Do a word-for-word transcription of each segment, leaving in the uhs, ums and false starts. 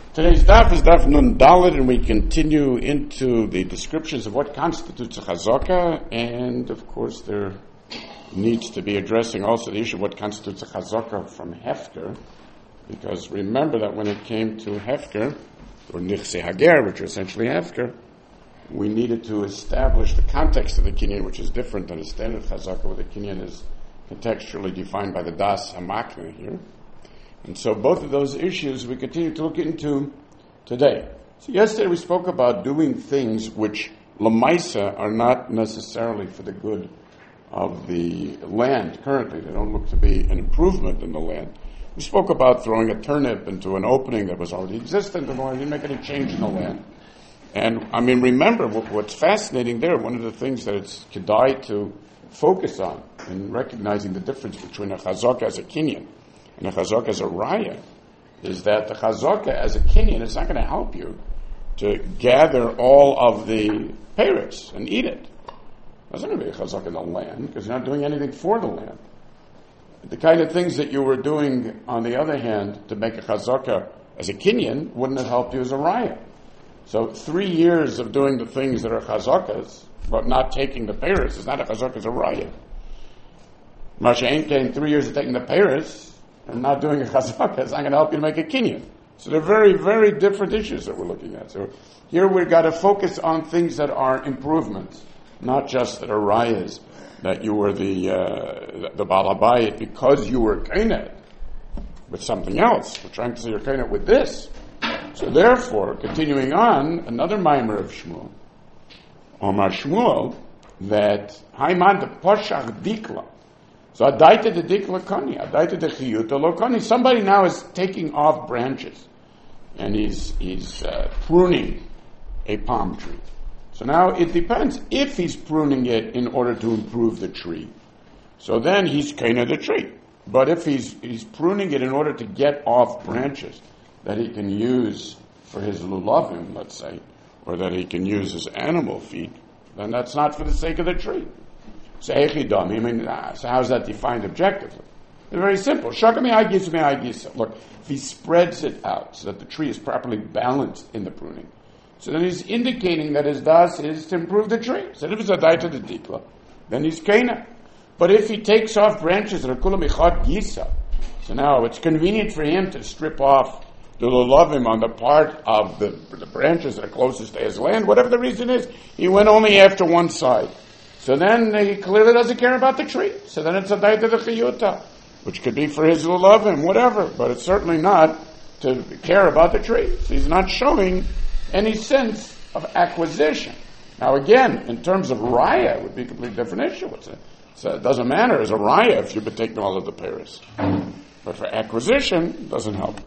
Today's daf is daf nun daled, and we continue into the descriptions of what constitutes a chazaka, and of course there needs to be addressing also the issue of what constitutes a chazaka from hefker, because remember that when it came to hefker, or nichse hager, which are essentially hefker, we needed to establish the context of the kinyan, which is different than a standard chazaka, where the kinyan is contextually defined by the das hamakna here. And so both of those issues we continue to look into today. So yesterday we spoke about doing things which lamaisa are not necessarily for the good of the land currently. They don't look to be an improvement in the land. We spoke about throwing a turnip into an opening that was already existent and didn't make any change in the land. And I mean, remember what, what's fascinating there, one of the things that it's kedai to focus on in recognizing the difference between a chazaka as a kinyan and a chazaka as a raya, is that the chazaka as a kinyan is not going to help you to gather all of the peiros and eat it. That's not going to be a chazaka in the land, because you're not doing anything for the land. The kind of things that you were doing, on the other hand, to make a chazaka as a kinyan wouldn't have helped you as a raya. So three years of doing the things that are chazakas, but not taking the peiros, is not a chazaka as a raya. Masha ain't getting three years of taking the peiros and not doing a chazaka is not going to help you to make a kinyan. So they're very, very different issues that we're looking at. So here we've got to focus on things that are improvements, not just that are rayas, that you were the uh, the balabayit because you were kainet with something else. We're trying to say you're kainet with this. So therefore, continuing on, another mimer of Shmuel, Omar Shmuel, that Haiman the Poshach Dikla. So adaita the dikla kani, adaita the chiyuta lo kani. Somebody now is taking off branches, and he's he's uh, pruning a palm tree. So now it depends if he's pruning it in order to improve the tree. So then he's kaina the tree. But if he's he's pruning it in order to get off branches that he can use for his lulavim, let's say, or that he can use as animal feed, then that's not for the sake of the tree. So, I mean, so how is that defined objectively? It's very simple. Look, if he spreads it out so that the tree is properly balanced in the pruning, so then he's indicating that his das is to improve the tree. So if it's a daita the dikla, then he's kaina. But if he takes off branches that are kula michat gisa, so now it's convenient for him to strip off the lulavim on the part of the, the branches that are closest to his land, whatever the reason is, he went only after one side. So then he clearly doesn't care about the tree. So then it's a daita the chiyuta, which could be for his lulavim, whatever, but it's certainly not to care about the tree. So he's not showing any sense of acquisition. Now again, in terms of raya, it would be a completely different issue. It's a, so it doesn't matter as a raya if you've been taking all of the peiros. But for acquisition, it doesn't help.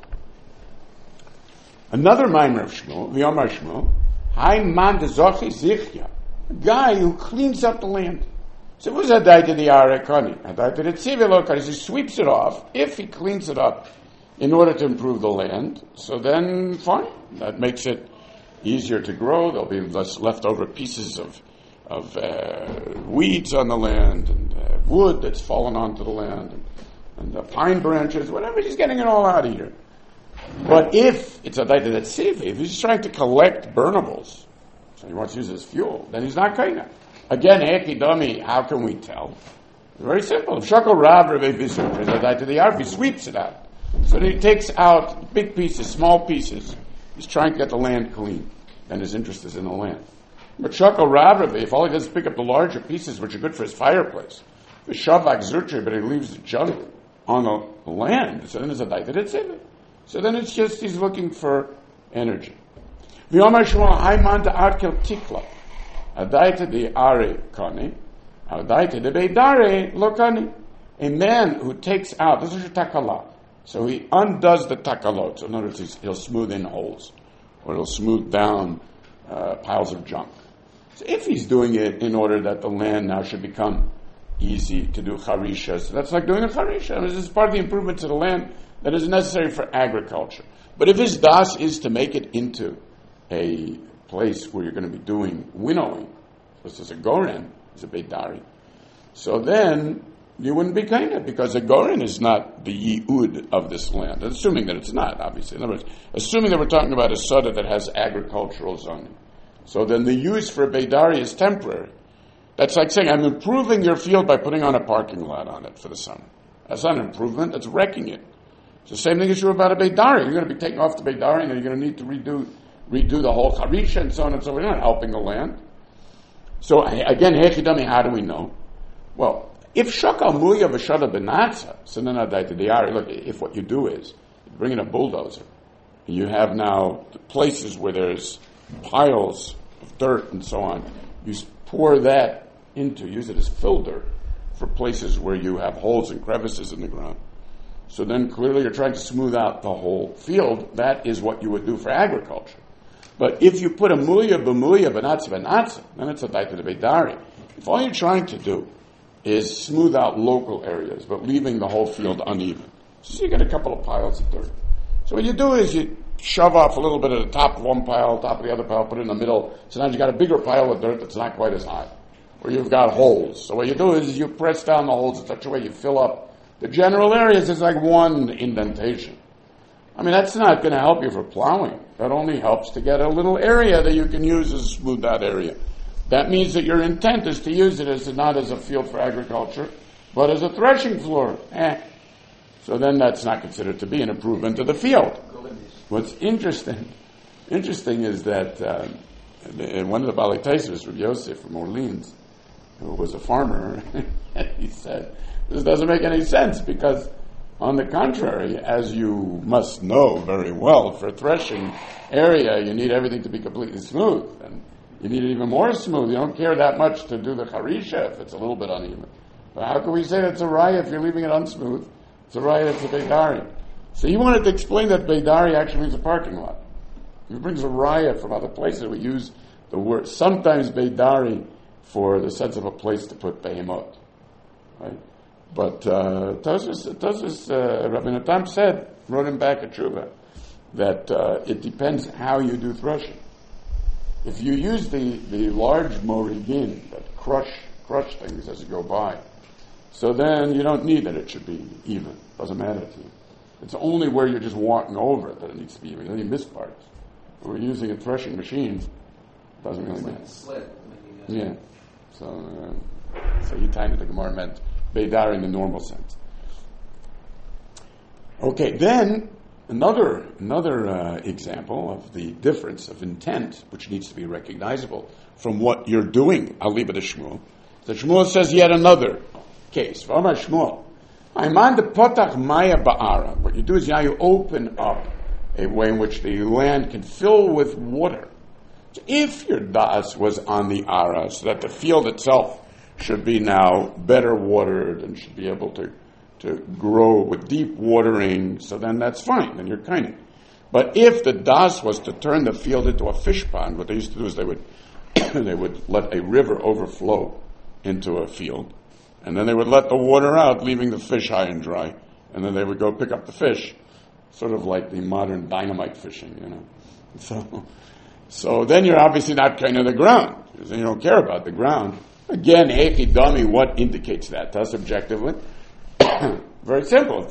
Another mimer of Shmuel, the Omar Shmuel, Hai man de zochi zichya, a guy who cleans up the land. So what's that daita the arekani? A daita the tzivelo, he sweeps it off. If he cleans it up in order to improve the land, so then fine. That makes it easier to grow. There'll be less leftover pieces of of uh, weeds on the land, and uh, wood that's fallen onto the land, and, and the pine branches, whatever. He's getting it all out of here. But if it's a daita that's sivi, if he's trying to collect burnables, so he wants to use it as fuel, then he's not kaina. Again, heki dami, how can we tell? Very simple. If shakol rav revei visur is a daita the arv, he sweeps it out. So he takes out big pieces, small pieces. He's trying to get the land clean, and his interest is in the land. But shakol rav revei, if all he does is pick up the larger pieces, which are good for his fireplace, the shavak zurtre, but he leaves the junk on the land, so then it's a daita that's sivi. So then it's just he's looking for energy. V'yomar Shmuel Haiman da'arkel tikla, adaita the are kani, adaita the beidare lo kani. A man who takes out, this is a takala, so he undoes the takalot. So in other words, he'll smooth in holes, or he'll smooth down uh, piles of junk. So if he's doing it in order that the land now should become easy to do charisha, so that's like doing a charisha. I mean, this is part of the improvements of the land that is necessary for agriculture. But if his das is to make it into a place where you're going to be doing winnowing, this is a goren, it's a beidari, so then you wouldn't be kind of, because a goren is not the yi'ud of this land. Assuming that it's not, obviously. In other words, assuming that we're talking about a soda that has agricultural zoning. So then the use for Beidari is temporary. That's like saying, I'm improving your field by putting on a parking lot on it for the summer. That's not an improvement, that's wrecking it. It's the same thing is true about a Beidari. You're going to be taking off the Beidari and then you're going to need to redo redo the whole Harisha and so on and so on. You're not helping the land. So again, Hechidami, how do we know? Well, if Shakal Muya V'Shada Benatza, so then look, if what you do is you bring in a bulldozer, and you have now places where there's piles of dirt and so on, you pour that into, use it as fill dirt for places where you have holes and crevices in the ground. So then clearly you're trying to smooth out the whole field. That is what you would do for agriculture. But if you put a muya b'muya b'natza b'natza, then it's a daita de beidari. If all you're trying to do is smooth out local areas, but leaving the whole field uneven, so you get a couple of piles of dirt. So what you do is you shove off a little bit at the top of one pile, top of the other pile, put it in the middle. So now you've got a bigger pile of dirt that's not quite as high. Or you've got holes. So what you do is you press down the holes in such a way you fill up the general areas. It's like one indentation. I mean, that's not going to help you for plowing. That only helps to get a little area that you can use as smooth out area. That means that your intent is to use it as not as a field for agriculture, but as a threshing floor. Eh. So then that's not considered to be an improvement to the field. What's interesting, interesting is that uh, one of the Balei Tosfos, Rabbi Yosef from Orleans, who was a farmer, he said, this doesn't make any sense because, on the contrary, as you must know very well, for a threshing area, you need everything to be completely smooth. And you need it even more smooth. You don't care that much to do the harisha if it's a little bit uneven. But how can we say that's a raya if you're leaving it unsmooth? It's a raya, it's a beidari. So he wanted to explain that beidari actually means a parking lot. He brings a raya from other places. We use the word, sometimes beidari, for the sense of a place to put behemot. Right? But uh, Tosfos, Tosfos uh, Rabbi Natan said, wrote him back at Tshuva, that uh, it depends how you do threshing. If you use the, the large morigin that crush crush things as you go by, so then you don't need that it should be even. Doesn't matter to you. It's only where you're just walking over it that it needs to be even. You don't need miss parts. If we're using a threshing machine, it doesn't really matter. Sled. Yeah. So, uh, so you timed it. The Gemara meant beidar in the normal sense. Okay, then another another uh, example of the difference of intent, which needs to be recognizable from what you're doing. I'll leave it to Shmuel. The Shmuel says yet another case. V'amar Shmuel, Ayman de potach maya ba'ara. What you do is now you open up a way in which the land can fill with water. So if your das was on the ara, so that the field itself should be now better watered and should be able to, to grow with deep watering, so then that's fine, then you're kind. But if the das was to turn the field into a fish pond, what they used to do is they would they would let a river overflow into a field, and then they would let the water out, leaving the fish high and dry, and then they would go pick up the fish, sort of like the modern dynamite fishing, you know. So, so then you're obviously not kind of the ground, because then you don't care about the ground. Again, Echidami, what indicates that? That's objectively. Very simple.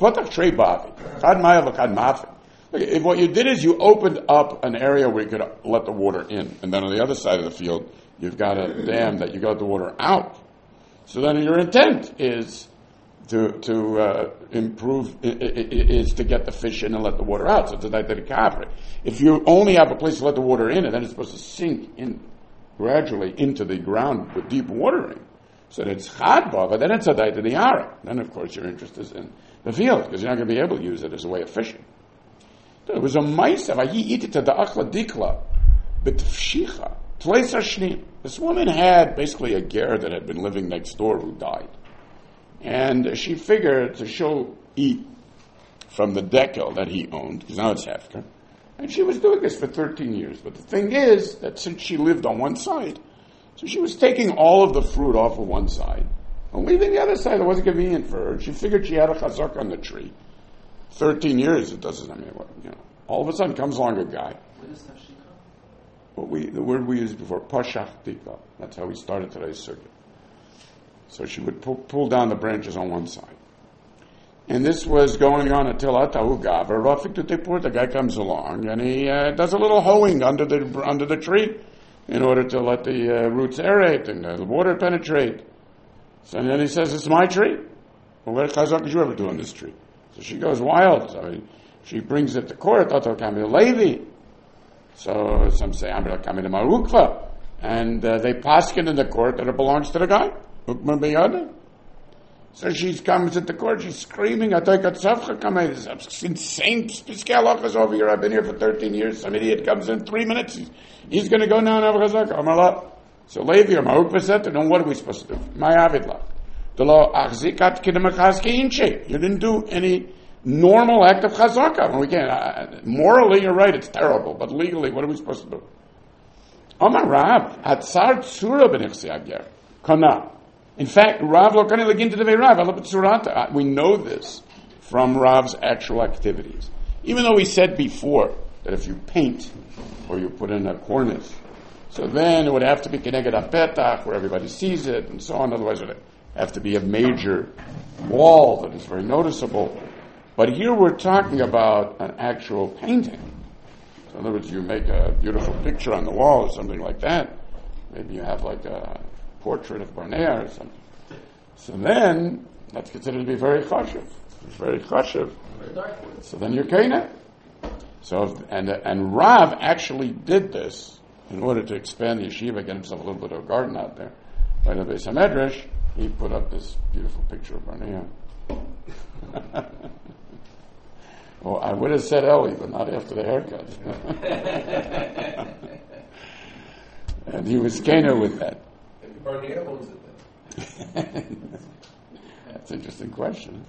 If what you did is you opened up an area where you could let the water in, and then on the other side of the field, you've got a dam that you got the water out. So then your intent is to to uh, improve, is to get the fish in and let the water out. So it's a daita. If you only have a place to let the water in, and then it's supposed to sink in gradually into the ground with deep watering, so that it's chadba, but then it's a daita diara. Then, of course, your interest is in the field, because you're not going to be able to use it as a way of fishing. There was a ma'isa, vayi itita da'achla dikla, b'tfshicha, tleis hashnim. This woman had basically a ger that had been living next door who died. And she figured to show eat from the dekel that he owned, because now it's hefker. And she was doing this for thirteen years. But the thing is that since she lived on one side, so she was taking all of the fruit off of one side and leaving the other side that wasn't convenient for her. She figured she had a chazak on the tree. Thirteen years, it doesn't, I mean, what, you know. All of a sudden comes along a guy. What is tafshika? What we, the word we used before, pashach tika. That's how we started today's circuit. So she would pull, pull down the branches on one side. And this was going on until Atahu Gavar, Rafik Tutepur, the guy comes along and he uh, does a little hoeing under the under the tree in order to let the uh, roots aerate and uh, the water penetrate. So and then he says, it's my tree. Well, what chazak did you ever do on this tree? So she goes wild. So he, she brings it to court, Atahu Kamil Levi. So some say, Amir Kamil Marukva. And uh, they paskin in the court that it belongs to the guy. Ukman Beyada. So she comes at the court, she's screaming, this insane Piskaloch over here, I've been here for thirteen years, some idiot comes in three minutes, he's, he's going to go now and have a chazaka. So Levi, or Ma'uk Vaset, and what are we supposed to do? My Avidla. The law, Achzikat Kidamachazki Inche. You didn't do any normal act of chazaka. Well, we can't. Uh, morally, you're right, it's terrible, but legally, what are we supposed to do? Omar Rab, Hatzar Tsura B'nichsi Agyer. Kana. In fact, Rav lo kani legin to the Rav. We know this from Rav's actual activities. Even though we said before that if you paint or you put in a cornice, so then it would have to be keneged apetach where everybody sees it and so on. Otherwise, it would have to be a major wall that is very noticeable. But here we're talking about an actual painting. So in other words, you make a beautiful picture on the wall or something like that. Maybe you have like a portrait of Barnea or something. So then, that's considered to be very chashiv. It's very chashiv. So then you're kaina. So, and, and Rav actually did this in order to expand the yeshiva, get himself a little bit of a garden out there. By the Beis HaMedrash, he put up this beautiful picture of Barnea. Well, I would have said Eli, but not after the haircut. And he was kaina with that. Barnea owns it then? That's an interesting question.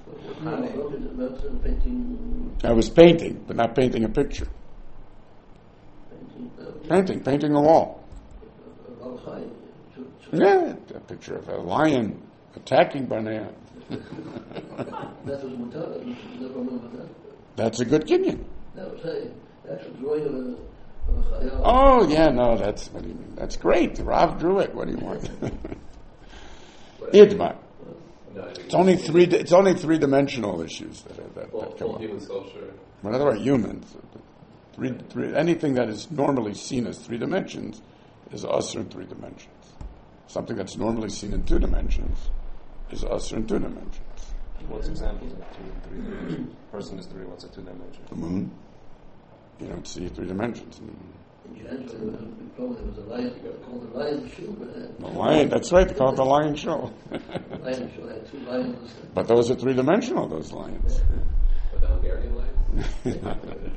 Painting. I was painting, but not painting a picture. Painting. Painting, painting a wall. Uh, Yeah, a picture of a lion attacking Barnea. That was Mutar. You should never remember that. That's a good kinyan. That was a actual drawing of a, of a chayal. Oh, yeah, no, that's, what do you mean? That's great. Rav drew it. What do you want? Idma. No, It's only three. It's only three-dimensional issues that, are, that, well, that come well, up. human sculpture. In other words, humans. Three, three, anything that is normally seen as three dimensions is usher in three dimensions. Something that's normally seen in two dimensions is usher in two dimensions. What's examples of two and three dimensions? Person is three. What's a two dimension? The moon. You don't see three dimensions. In January, there was a big problem. There was a lion, called the lion show. The lion. That's right. They call it the lion show. The lion show had two lions. But those are three-dimensional. Those lions. But the Hungarian lion?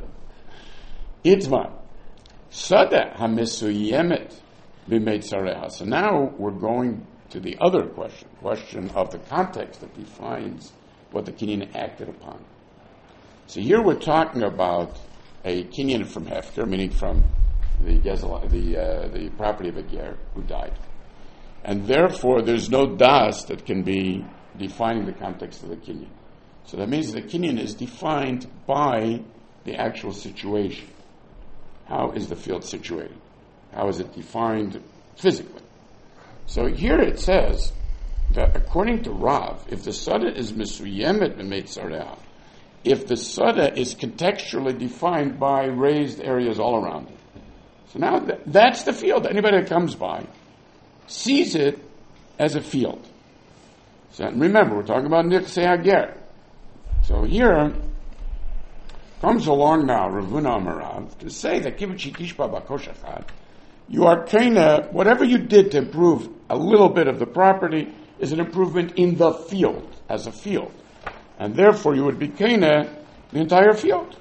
Itma. Sada hamisуyemet b'meitzareha. So now we're going to the other question, question of the context that defines what the kinyan acted upon. So here we're talking about a kinyan from Hefker, meaning from the gezel, the uh, the property of a ger who died, and therefore there's no das that can be defining the context of the kinyan. So that means the kinyan is defined by the actual situation. How is the field situated? How is it defined physically? So here it says that according to Rav, if the sada is misuyemet b'meitzareha, if the sada is contextually defined by raised areas all around it. So now th- that's the field. Anybody that comes by sees it as a field. So remember, we're talking about Nichsei Hager. So here comes along now Ravuna Amarav to say that you are kinda, whatever you did to improve a little bit of the property is an improvement in the field, as a field. And therefore you would be kinda the entire field.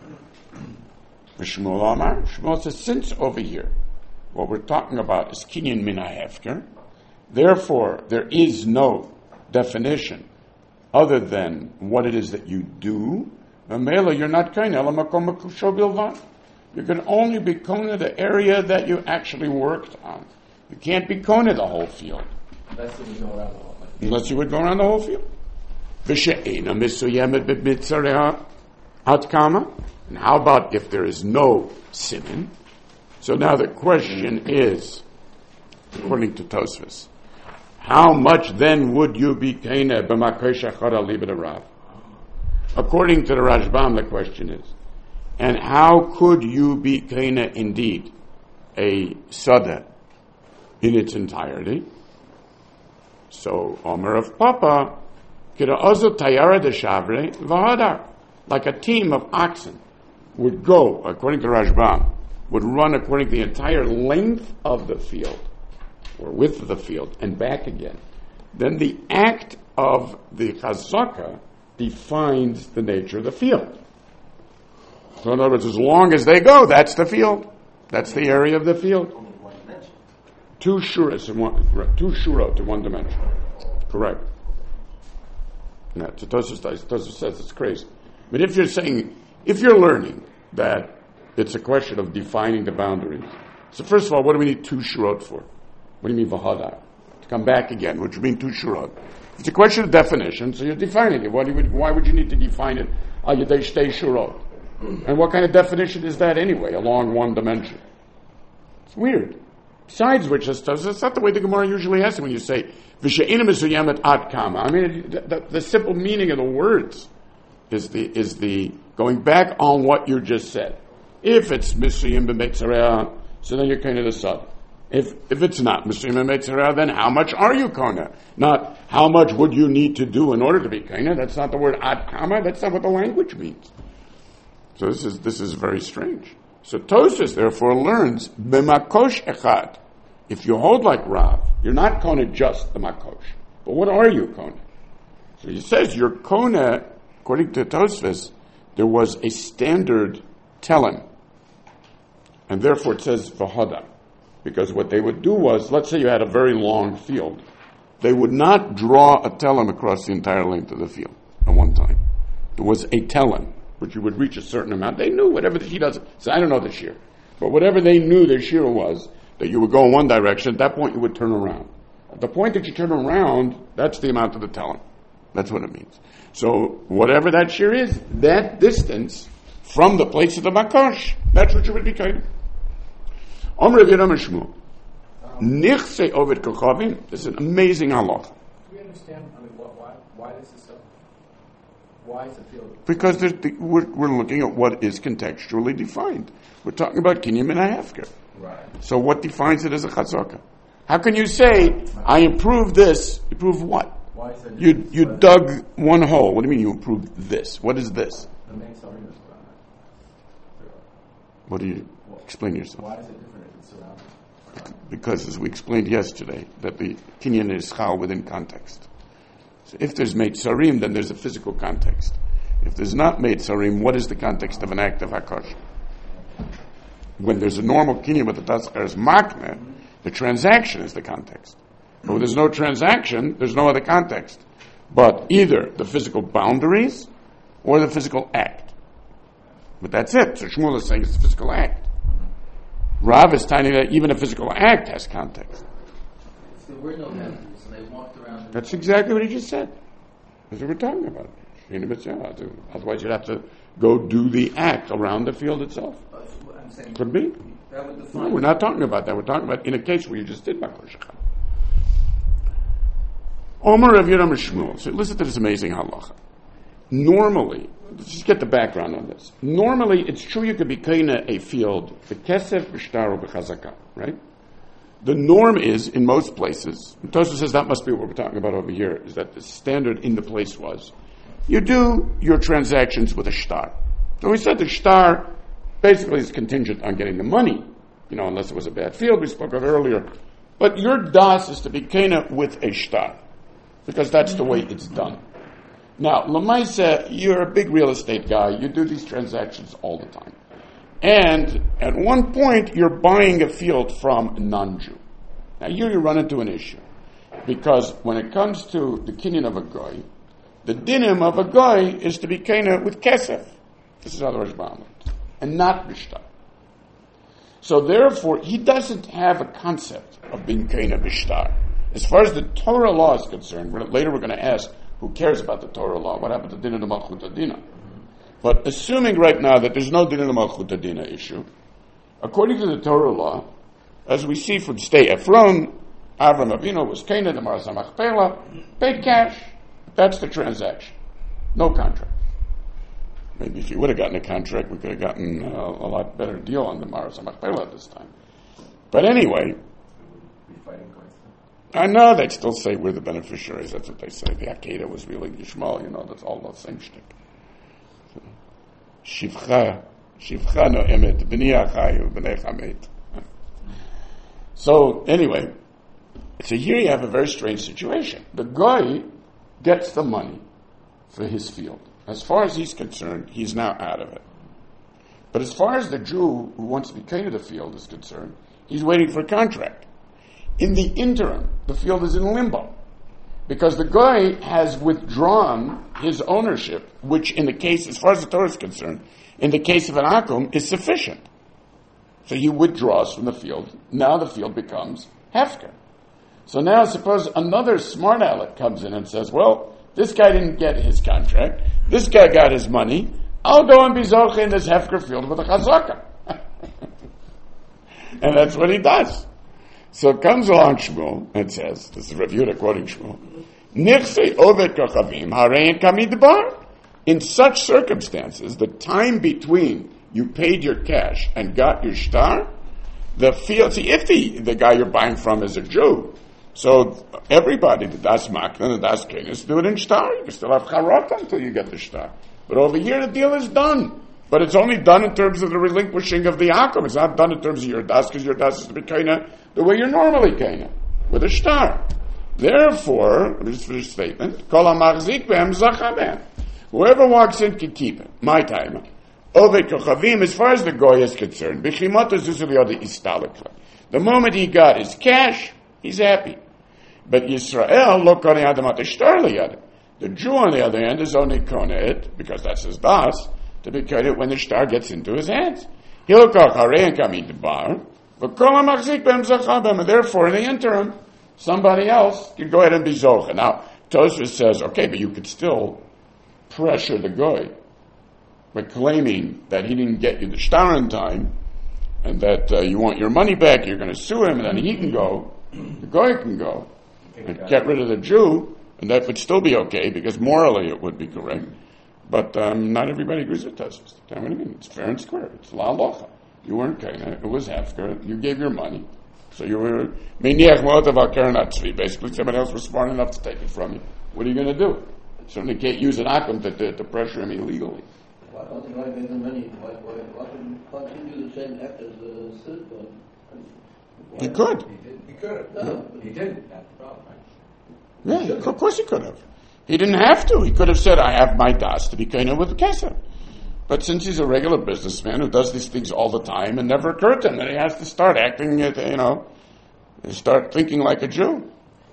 Shmuel Amar, Shmuel says, since over here, what we're talking about is kinyan min ha'hefker, therefore there is no definition other than what it is that you do. Mamela, you're not kinda, lamakom makusho bilvan. You can only be kona the area that you actually worked on. You can't be kona the whole field. Unless you go around the whole thing. Unless you would go around the whole field. V'she'ena misuyemet b'mitzareha ad kama. And how about if there is no simin? So now the question is, according to Tosfos, how much then would you be kaina b'makosh echad al libed Rav? According to the Rashbam, the question is, and how could you be kaina indeed a sada in its entirety? So Omer of Papa, kira ozu tayara de shavre v'hadar, like a team of oxen would go, according to Rashbam, would run according to the entire length of the field, or width of the field, and back again. Then the act of the chazaka defines the nature of the field. So in other words, as long as they go, that's the field. That's the area of the field. Only one dimension. Two shuras in one, two shurot in one dimension. Correct. Now, Tosfos Tosfos says it's crazy. But if you're saying, if you're learning that it's a question of defining the boundaries, so first of all, what do we need two shurot for? What do you mean v'hadar? To come back again, what do you mean two shurot? It's a question of definition, so you're defining it. Why, do you, why would you need to define it? Al yedei shtei shurot. And what kind of definition is that anyway, along one dimension? It's weird. Besides which, that's, that's not the way the Gemara usually has it when you say, V'she'ina mesuyamet ad kama. I mean, the, the, the simple meaning of the words is the, is the, going back on what you just said. If it's mesuyim b'meitzareh, so then you're kind of the sub. If, if it's not mesuyim b'meitzareh, then how much are you kona? Not how much would you need to do in order to be kona. That's not the word ad kama. That's not what the language means. So this is this is very strange. So Tosfos therefore learns b'makosh echad. If you hold like Rav, you're not kona just the makosh. But what are you kona? So he says you're kona. According to Tosfos, there was a standard telem, and therefore it says v'hada, because what they would do was, let's say you had a very long field, they would not draw a telem across the entire length of the field at one time. There was a telem, which you would reach a certain amount. They knew whatever the, he does. So I don't know the shear, but whatever they knew their shear was, that you would go in one direction. At that point, you would turn around. At the point that you turn around, that's the amount of the telem. That's what it means. So whatever that shear is, that distance from the place of the makosh, that's what you would be kind of. Omer of Yeram Shmuel, nichse ovid kochavim. This is an amazing halach. Do we understand? I mean, what, why? Why is this so? Why is it feel? Because the, we're, we're looking at what is contextually defined. We're talking about kinyan min ha'hefker. Right. So what defines it as a chazaka? How can you say, I improved this? Improved what? Why is it? You you dug one hole. What do you mean you improved this? What is this? The main summary is around. What do you explain yourself? Why is it different if it's surrounded? Because as we explained yesterday, that the kinyan is chal within context. So if there's made sarim, then there's a physical context. If there's not made sarim, what is the context of an act of hakash? When there's a normal kinyan with the taskar is makne, the transaction is the context. But when there's no transaction, there's no other context. But either the physical boundaries or the physical act. But that's it. So Shmuel is saying it's the physical act. Rav is telling that even a physical act has context. So there were no boundaries, and they walked around. That's exactly what he just said. That's what we're talking about. Otherwise you'd have to go do the act around the field itself. Uh, I'm saying Could be. that would define. No, we're not talking about that. We're talking about in a case where you just did Makosh Echad. Omer of Yeram Shmuel. So listen to this amazing halacha. Normally, let's just get the background on this. Normally, it's true you could be kaina a field b'kesef b'shtar b'chazaka, right? The norm is in most places. Tosfos says that must be what we're talking about over here. Is that the standard in the place was you do your transactions with a shtar. So we said the shtar basically is contingent on getting the money, you know, unless it was a bad field we spoke of earlier. But your das is to be kaina with a shtar, because that's the way it's done. Now, Lamaisa, you're a big real estate guy. You do these transactions all the time. And at one point, you're buying a field from a non-Jew. Now, here you run into an issue. Because when it comes to the kinyan of a goy, the dinim of a goy is to be kaina with kesef. This is how the Rashbam learns. And not bishtar. So therefore, he doesn't have a concept of being kaina bishtar. As far as the Torah law is concerned, later we're going to ask, who cares about the Torah law? What happened to Din of Malchut Adina? But assuming right now that there's no Din of Malchut Adina issue, according to the Torah law, as we see from Stei Ephron, Avram Avinu was Canaan, the Maras HaMachpelah, paid cash. That's the transaction. No contract. Maybe if you would have gotten a contract, we could have gotten uh, a lot better deal on the Maras HaMachpelah at this time. But anyway, I know they'd still say we're the beneficiaries. That's what they say. The Akedah was really Yishmael, you know, that's all the same shtick. Shivcha, Shivcha no emet, b'nei achayu, b'nei chamet. So, anyway, so here you have a very strange situation. The guy gets the money for his field. As far as he's concerned, he's now out of it. But as far as the Jew who wants to be king of the field is concerned, he's waiting for a contract. In the interim, the field is in limbo. Because the guy has withdrawn his ownership, which in the case, as far as the Torah is concerned, in the case of an akum, is sufficient. So he withdraws from the field. Now the field becomes hefker. So now suppose another smart aleck comes in and says, well, this guy didn't get his contract. This guy got his money. I'll go and be zoche in this hefker field with a chazaka. And that's what he does. So comes along Shmuel and says, this is Rav Yehuda quoting Shmuel, Nichse oved kochavim harein kamidbar. In such circumstances, the time between you paid your cash and got your star, the field, see, if the, the guy you're buying from is a Jew, so everybody, the Das Makna, the Das Kenis, do it in star. You can still have charot until you get the star. But over here, the deal is done. But it's only done in terms of the relinquishing of the akum. It's not done in terms of your das, because your das is to be kaina the way you're normally kaina, with a star. Therefore, let me just finish the statement, kol ha-machzik b'hem zacha b'hem. Whoever walks in can keep it. My time. Oved kochavim, as far as the goy is concerned, b'chimot zuzul yodi istalikla. The moment he got his cash, he's happy. But Yisrael, lo konei adamat ishtar liyad. The Jew, on the other hand, is only konei it, because that's his das, to be cut when the star gets into his hands. He'll call Harein Kamid Bar, but Kol HaMachzik B'hem Zacha B'hem, and therefore in the interim, somebody else can go ahead and be Zocha. Now, Tosfos says, okay, but you could still pressure the Goy by claiming that he didn't get you the star in time, and that uh, you want your money back, you're going to sue him, and then he can go, the Goy can go, and get rid of the Jew, and that would still be okay, because morally it would be correct. But um, not everybody agrees with Tosfos. What do you mean? It's fair and square. It's la locha. You weren't kaina. It was hefker. You gave your money. So you were meniach mo'ot of al-keren atzvi. Basically, somebody else was smart enough to take it from you. What are you going to do? You certainly can't use an akum to, to, to pressure him illegally. Why don't you like gave the money? Why, why, why couldn't why couldn't you do the same act as the citizen? He could. He did. He could have. No. He didn't. That's the problem, right? Yeah, of course he could have. He didn't have to. He could have said, I have my das to be kaina with kesef. But since he's a regular businessman who does these things all the time, it never occurred to him that he has to start acting, you know, start thinking like a Jew.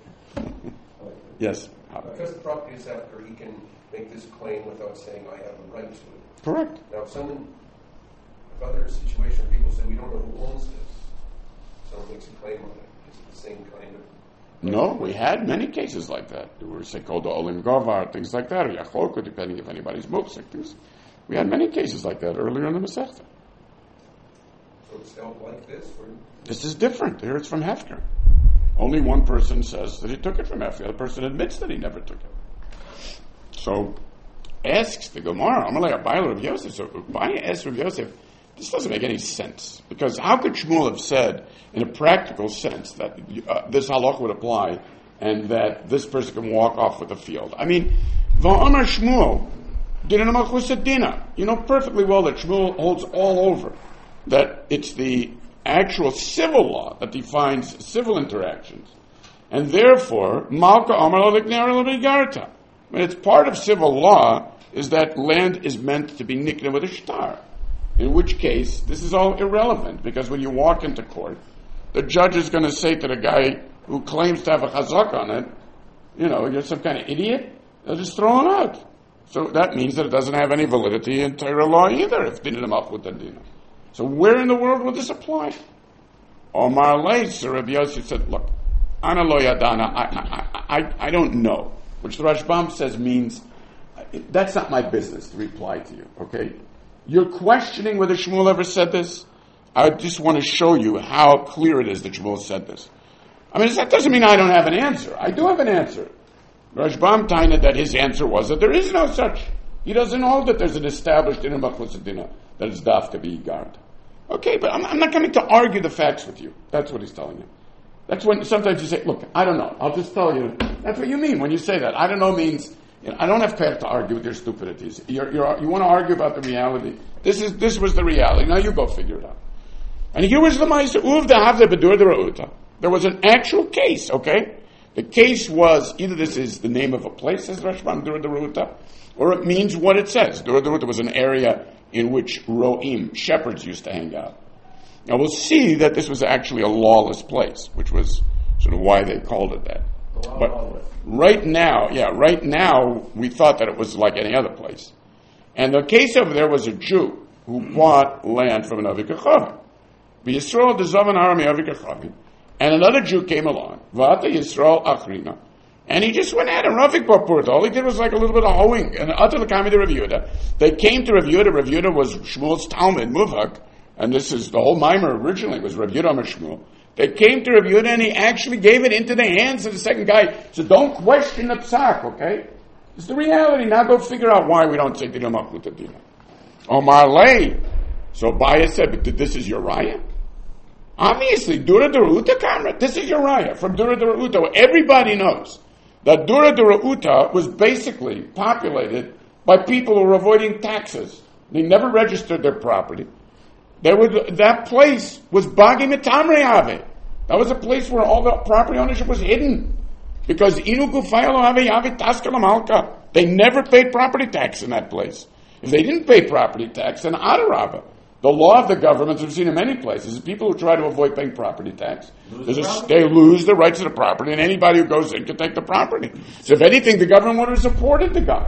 Yes? Because the property is after, he can make this claim without saying, I have a right to it. Correct. Now, if someone, if other situation, people say, we don't know who owns this, someone makes a claim on it, is it the same kind of... No, we had many cases like that. There were Sekoda Olim Govar, things like that, or Yacholko, depending if anybody's mupsik. Things. We had many cases like that earlier in the Masechta. So it's held like this? Or? This is different. Here it's from Hefker. Only one person says that he took it from Hefker. The other person admits that he never took it. So, asks the Gemara, Amalei Abayla Rav Yosef, so Abaya asks Rav Yosef, this doesn't make any sense. Because how could Shmuel have said, in a practical sense, that uh, this halach would apply and that this person can walk off with the field? I mean, Va'amar Shmuel, Dina Malchus Dina. You know perfectly well that Shmuel holds all over that it's the actual civil law that defines civil interactions. And therefore, Malka Amar L'Likner L'Bigarta. When it's part of civil law, is that land is meant to be nikna with a shtar. In which case, this is all irrelevant, because when you walk into court, the judge is going to say to the guy who claims to have a chazak on it, you know, you're some kind of idiot, they'll just throw him out. So that means that it doesn't have any validity in Torah law either, if dinah malchut adina. So where in the world would this apply? Omar Leis, Rabbi Yosef said, look, Ana lo yadana, I, I, I, I don't know, which the Rashbam says means, that's not my business to reply to you, okay? You're questioning whether Shmuel ever said this? I just want to show you how clear it is that Shmuel said this. I mean, that doesn't mean I don't have an answer. I do have an answer. Rashbam Taina, that his answer was that there is no such. He doesn't hold that there's an established dinner machlosadina that is dafka b'igard. Okay, but I'm, I'm not coming to argue the facts with you. That's what he's telling you. That's when sometimes you say, look, I don't know. I'll just tell you. That's what you mean when you say that. I don't know means, you know, I don't have care to argue with your stupidities. You're, you're, you want to argue about the reality. This is this was the reality. Now you go figure it out. And here was the ma'aser. Uv da'havle b'dur dera'uta. There was an actual case, okay? The case was, either this is the name of a place, says Rashbam, Dur dera'uta, or it means what it says. Dur dera'uta was an area in which ro'im, shepherds, used to hang out. Now we'll see that this was actually a lawless place, which was sort of why they called it that. But right now, yeah, right now, we thought that it was like any other place. And the case over there was a Jew who bought land from an Avik HaChavim. Yisrael the Zavan army Avik HaChavim. And another Jew came along, Vata Yisrael Achrina, and he just went at him, Ravik Bapurta. All he did was like a little bit of hoeing. And Atal Kami to Rav Yehuda. They came to Rav Yehuda. Rav Yehuda was Shmuel's Talmud, Muvhak, and this is the whole mimer originally was Rav Yehuda Amar Shmuel. They came to Rav Yehuda and he actually gave it into the hands of the second guy. So don't question the psak, okay? It's the reality. Now go figure out why we don't say Dina Malchuta Dina. Omar Lay. So Baya said, but this is Uriah? Obviously, Dura Dera'uta Kamra. This is Uriah from Dura Dera'uta. Everybody knows that Dura Dera'uta was basically populated by people who were avoiding taxes. They never registered their property. There was, that place was Bagi Mitamre Ave. That was a place where all the property ownership was hidden. Because Inu Gufayalo Ave Yavi Taskala Malka. They never paid property tax in that place. If they didn't pay property tax, then Adarabah. The law of the government, we've seen in many places, is people who try to avoid paying property tax, lose a, they lose the rights to the property, and anybody who goes in can take the property. So if anything, the government would have supported the guy.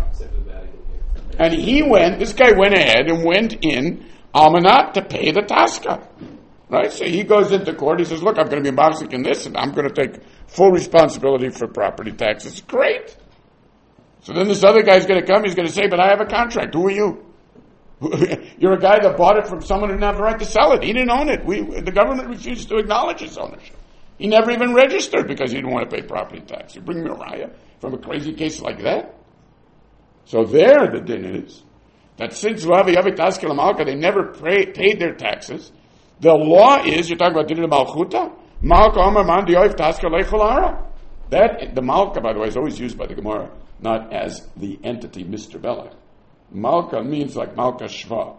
And he went, this guy went ahead and went in Almanat to pay the Taska. Right? So he goes into court, he says, look, I'm going to be Mazik in this, and I'm going to take full responsibility for property taxes. Great. So then this other guy's going to come, he's going to say, but I have a contract. Who are you? You're a guy that bought it from someone who didn't have the right to sell it. He didn't own it. We, the government refused to acknowledge his ownership. He never even registered because he didn't want to pay property tax. You bring Uriah from a crazy case like that? So there the din is that since Ravi Yavik Taskel Malka, they never pay, paid their taxes. The law is, you're talking about din Malchuta? Malka Omer Man Dioif Taskel Leicholara. That, the Malka, by the way, is always used by the Gemara, not as the entity Mister Belach. Malka means like Malka Shva.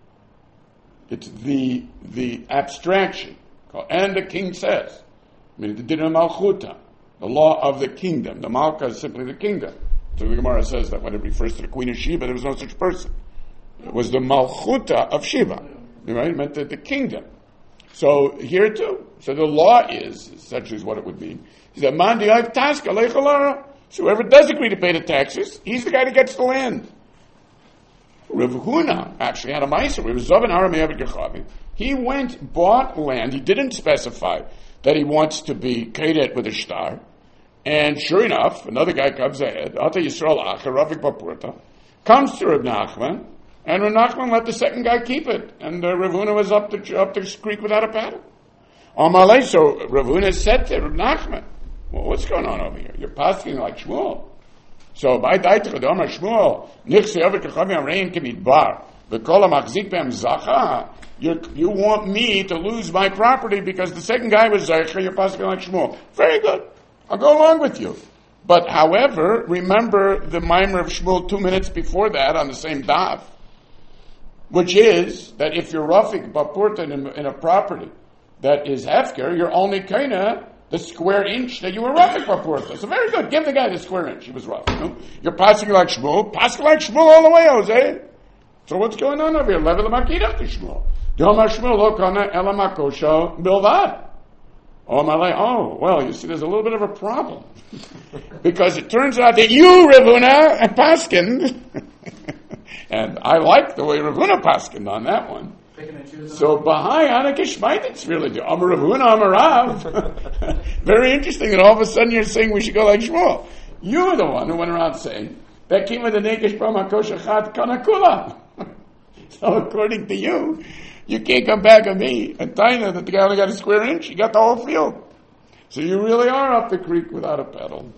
It's the the abstraction. And the king says, I mean, the din Malchuta, the law of the kingdom. The Malka is simply the kingdom. So the Gemara says that when it refers to the queen of Sheba, there was no such person. It was the Malchuta of Sheba. Right? It meant the, the kingdom. So here too. So the law is, essentially is what it would mean. He said, Man di'ayv taska leicholara. So whoever does agree to pay the taxes, he's the guy that gets the land. Rav Huna actually had a ma'aser. It was Zavan Aramei Avik HaChavim. He went, bought land. He didn't specify that he wants to be kadet with a star. And sure enough, another guy comes ahead. Ata Yisrael Acher, Ravik Bapurta, comes to Rav Nachman, and Rav Nachman let the second guy keep it. And uh, Rav Huna was up the, up the creek without a paddle. Amalei, so Rav Huna said to Rav Nachman, well, what's going on over here? You're passing like Shmuel. So by Daitach Amar Shmuel, Nichse Avik HaChavim Amrein Kemidbar, V'kol HaMachzik B'hem Zacha, you want me to lose my property because the second guy was Zacha, you're passing like Shmuel. Very good. I'll go along with you. But however, remember the mimer of Shmuel two minutes before that on the same daf, which is that if you're Rafik Bapurta in, in a property that is Hefker, you're only kinda the square inch that you were Rafik Bapurta. So very good. Give the guy the square inch. He was rough. You know? You're passing like Shmuel. Passing like Shmuel all the way, Jose. So what's going on over here? Level the Makidach to Shmuel. Yom HaShmuel lo kana ela makosha bilvad. Oh, my life. Oh, well, you see, there's a little bit of a problem. Because it turns out that you, Rav Huna, and Paskin, and I like the way Rav Huna Paskin on that one. So, Bahai, Anakishmaititz really do. Amar Rav Huna, Amar Rav. Very interesting that all of a sudden you're saying we should go like Shmuel. You're the one who went around saying, that came with the Nekesh B'makosha Chat Kanakula. So, according to you, you can't come back on me and tell you that the guy only got a square inch. He got the whole field. So you really are up the creek without a pedal.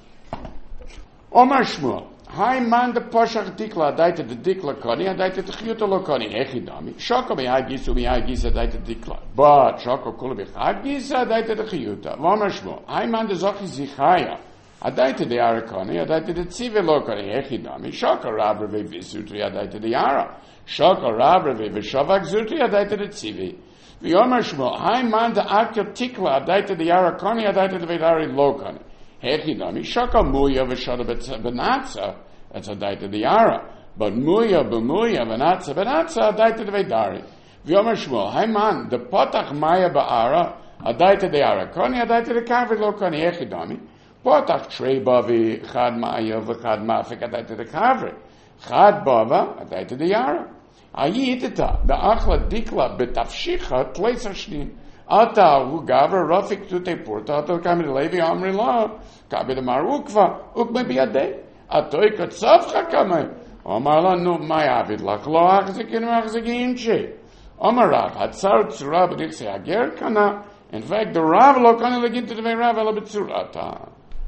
Omar Shmuel. Hi man the Poshach Dikla adaita the Dikla Koni, adaita the Chiyuta Lokoni, Echidami. Shoko Mihai Gisu Mihai Gisa adaita Dikla. But Shoko Kula Bihai Gisa adaita the Chiyuta. Omar Shmuel. Hi man the Zochi Zichaya. Adaita the Arakoni, adaita the Tzive Lokoni, Echidami. Shoko Rabrave Visutri, adaita the Yara. Shoko Rabrave Vishavak Zutri, adaita the Tzive. V'Omar Shmuel. Hi man the Akya Tikla, adaita the Arakoni, adaita the Vedari Lokoni. Hechidami, Shaka Muya v'Shada Benatza, that's a daita the Yara. But Muya b'Muya v'Natza Benatza, a daita the Vedari. V'Yomer Shmuel, Hayman, the Potach Maya ba'Ara, a daita the Yara. Koni, a daita the Kavri lo Koni, Hechidami. Potach Trei Bavi, Chad Maya v'Chad Mafik, a daita the Kavri. Chad Bava, a daita the Yara. Ayitita, the Achla Dikla betafshicha, Tleis Hashnin. Ata hu gaver rafik tute porta ata kamid levi amri la kabed marukva ukme biade atoy katsavcha kamay amar no my avid lach lo achzekin achzekinche amarav hatzar tzura b'dichse ager kana. In fact, the Rav lo kana legin to the Rav ela b'tzurata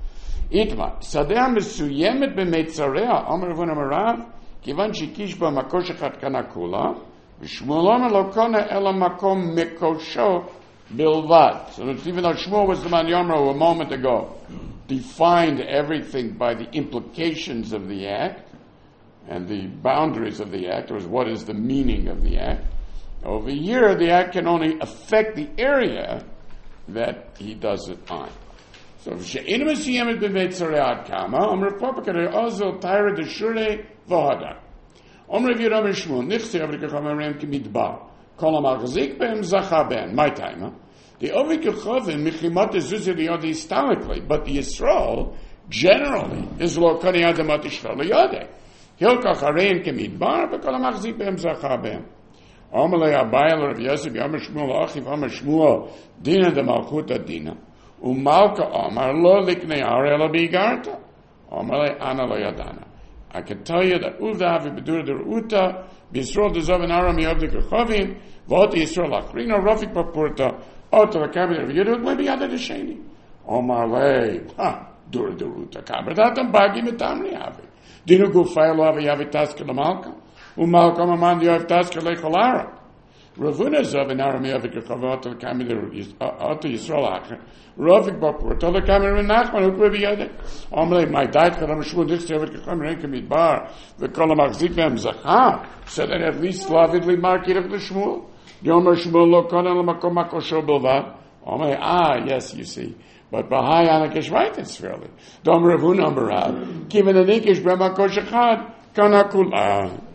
itma sadeh mesuyemet b'meitzarea amar v'on amarav kivan shikish ba makor shechat kana kula v'shmuel amar lo kana ela makom mekosho Bilvat. So even though Shmuel was the man Yomro a moment ago, defined everything by the implications of the act and the boundaries of the act, or what is the meaning of the act. Over here, the act can only affect the area that he does it on. So, she'in mesiyem b'veit zareat kama, Omer popakare ozil tyra de shure v'hada. Omer v'yiram Shmuel nichse avrikacham avrem k'midbar. Kol amachzik be'em zacha be'em. My time, huh? The Ovid Yechovim, Michimat Zuzir Yodeh historically, but the Yisrael, generally, is lo kani adamat Yisrael Yodeh. Hilkach Harein Kemidbar, Bekol HaMachzik Be'em Zacha Be'em. Omelei Abayel Rav Yosef, Yomer Shmuel, Achiv, Omer Shmuel, Dina de Malchuta Dina, Umalka Omar, Lo Liknei Are Ela Bigarta, Omelei Ana Lo Yadana. I can tell you that Uvda Avi Bedur Der Uta, B'Yisrael Dezov and Aram Yodeh Yechovim, V'ot Yisrael Achrina, Rafik Papurta, Oto Vakabir Yudut maybe other the Shani. Omar Lei, ha, Dur Duruta Kabradatam Bagi Mitamri Avi. Dinu Gufailo Avi Yavi Taska Lamalka, Umalka Mamandi Yav Taska Lekolara. Ravuna Zov in Arami Avi Kavata Kamir Oto Yisrael Acher, Rafik Bapur, Tola Kamir Nachman, Ukwebi Yade. Omar my diet Karam Shmud Dixter Kamir Kamid Bar, the Kolamachzik Vem Zacha, so that at least slavidly market of the Shmuel. Yomer Shmuel lo kana l'makom makosho bilvad. Omei, ah, yes, you see. But Bahai Anakish right, it's fairly. Dom Ravuna Marav. Given the Nikish Bremakosh Echad, kana kula.